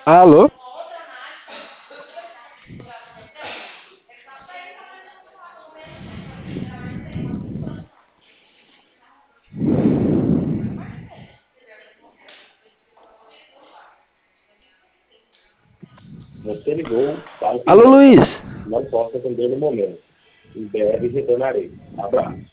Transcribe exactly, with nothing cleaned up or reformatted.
Alô? Você ligou para o Alô, Fidel. Luiz? Não posso atender no momento. Em breve retornarei. Abraço.